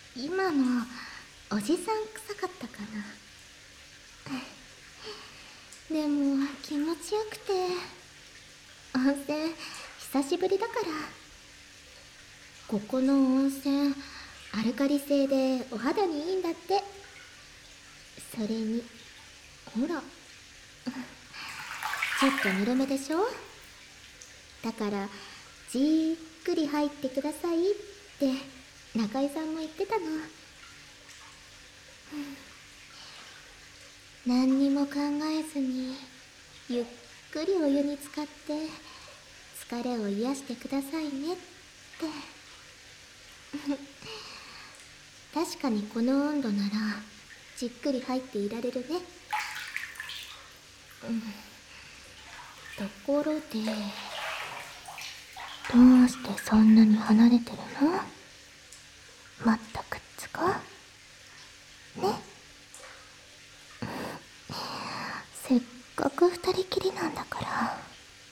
今のおじさん臭かったかな。でも気持ちよくて、温泉久しぶりだから。ここの温泉アルカリ性でお肌にいいんだって。それにほらちょっとぬるめでしょ。だからじーっくり入ってくださいって中井さんも言ってたの。何にも考えずにゆっくりお湯に浸かって疲れを癒してくださいねって。確かにこの温度ならじっくり入っていられるね。ところで、どうしてそんなに離れてるの？まったくっつかね。せっかく二人きりなんだから。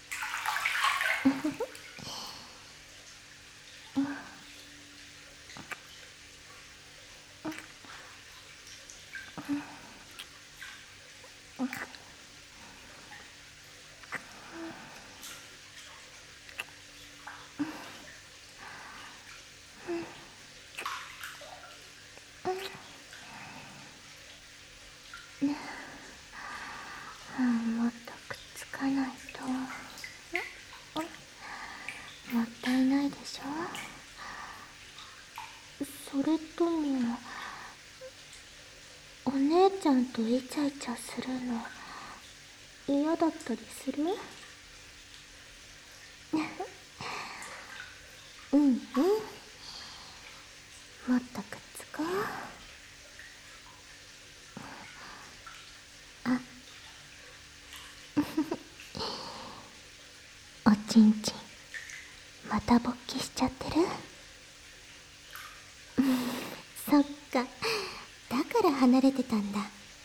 もっとくっつかないと。もったいないでしょ。それともお姉ちゃんとイチャイチャするの嫌だったりする？うんうん、もっとくっつこう。あおちんちんまた勃起しちゃってる？そっか、だから離れてたんだ。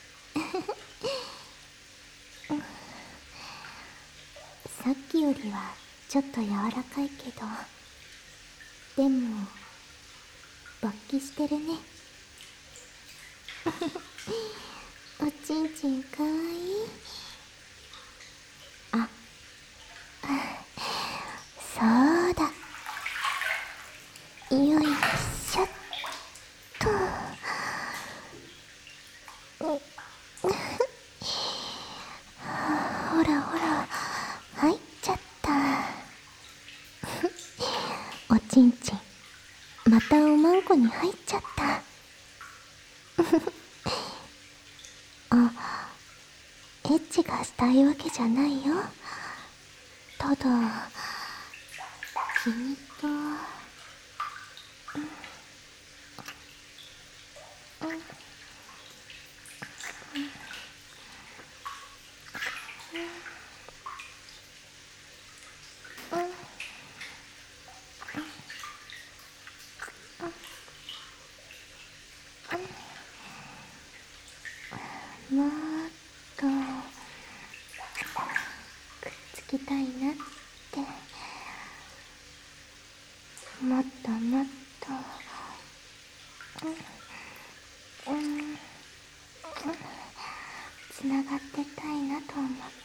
さっきよりはちょっと柔らかいけど、でも勃起してるね。おちんちんかわいい。あ、そうだ、よいしょっと。ほらほら入っちゃった。おちんちんまたおまんこに入っちゃった。あ、エッチがしたいわけじゃないよ。ただ君ともっとくっつきたいなって。もっともっとつながってたいなと思った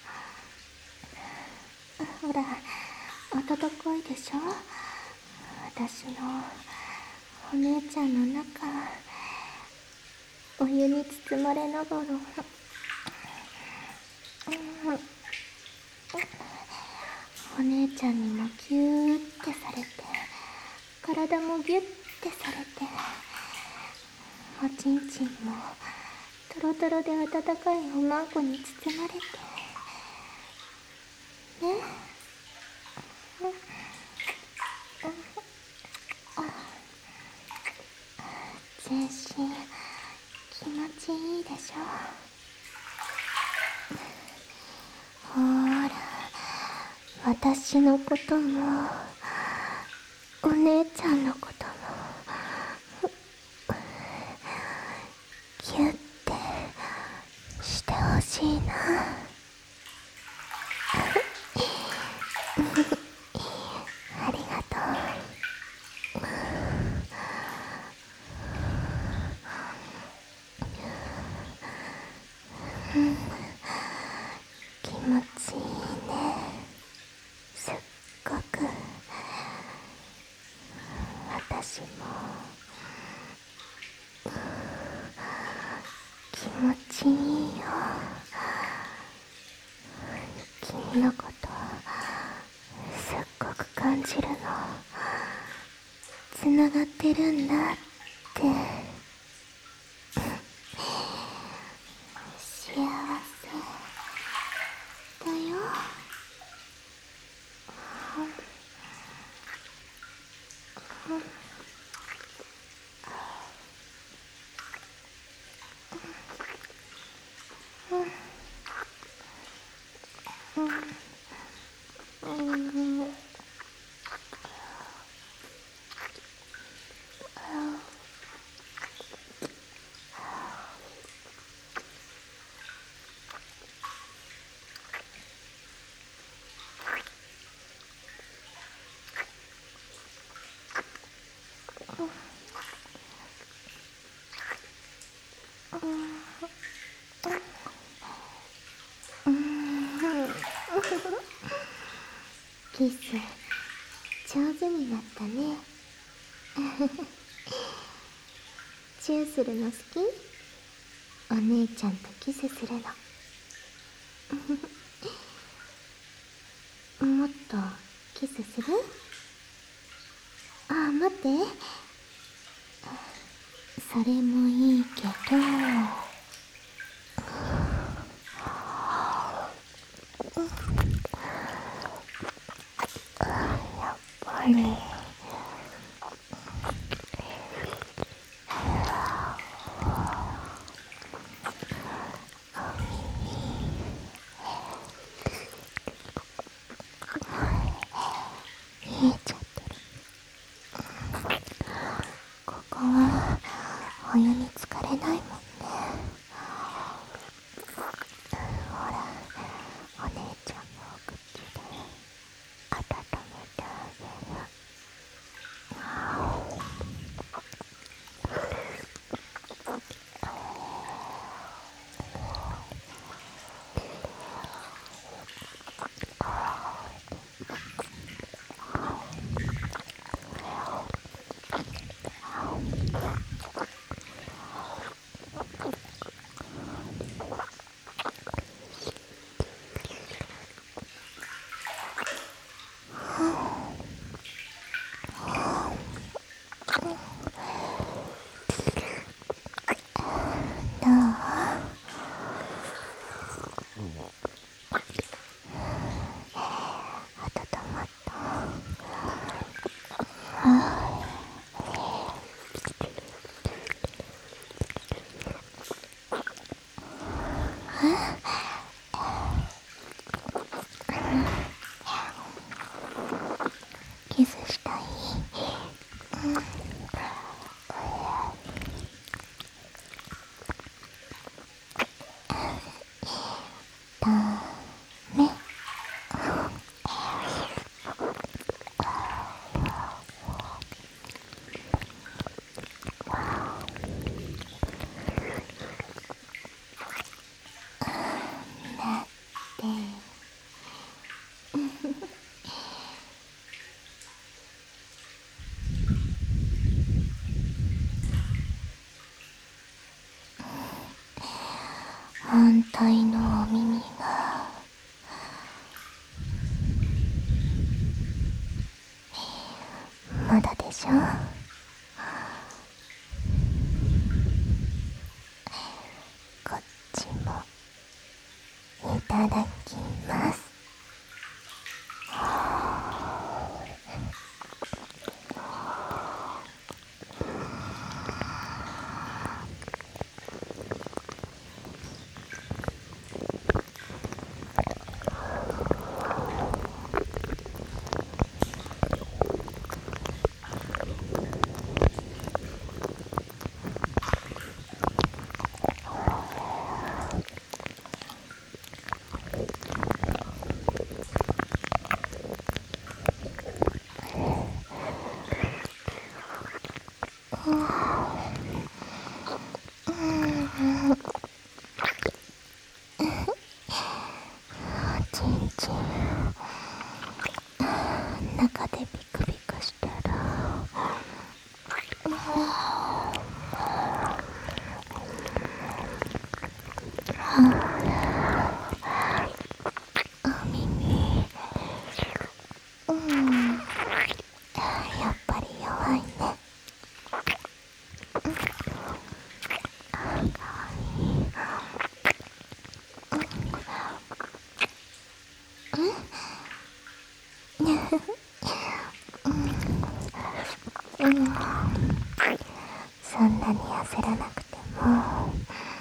の。ほら暖かいでしょ。私のお姉ちゃんの中お湯に包まれながら、お姉ちゃんにもギューってされて、体もギュッてされて、おちんちんもトロトロで温かいおまんこに包まれてね。全身気持ちいいでしょ。ほーら、私のこともお姉ちゃんのこともギュッてしてほしいな。ありがとう。 気持ちいいよ。君のことすっごく感じるの。つながってるんだって幸せだよ。キス上手になったね。チューするの好き？お姉ちゃんとキスするの。もっとキスする？あ、待って、それもいいけど、やっぱり見えちゃってる。ここはお湯に浸かれないもんね。ほら、お姉ちゃんのお口で温めてあげる。どう？温まった？キスしたい？ダメ。だって反対のお耳がまだでしょ。こっちもいただきます。ちんちん中でビクビクしたらそんなに焦らなくても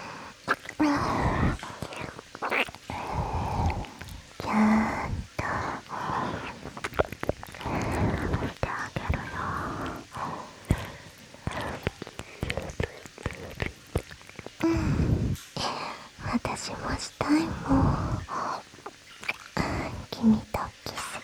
ちゃんと見てあげるよ。私もしたいもん、君とキス。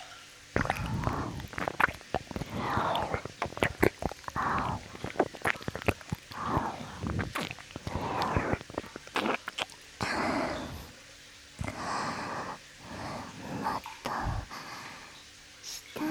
もっとしたい。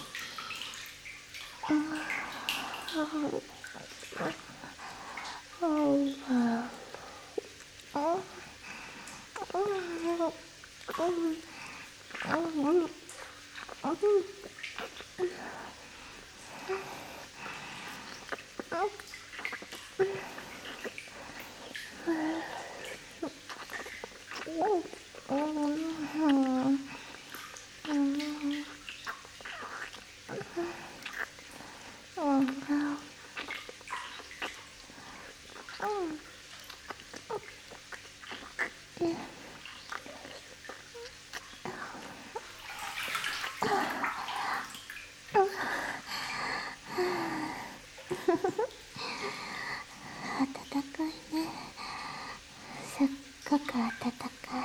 暖かいね。すっごく暖かい。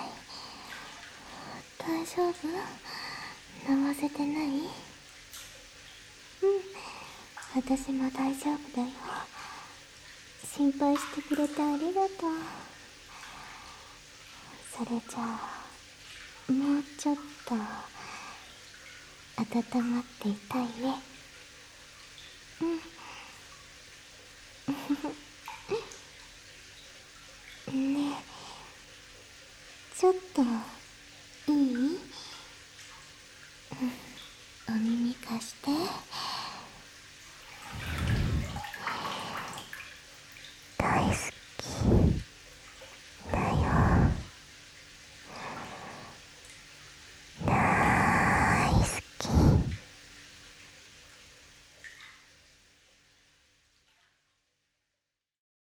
大丈夫？飲ませてない？うん、私も大丈夫だよ。心配してくれてありがとう。それじゃあもうちょっと温まっていたいね。ねえ、ちょっと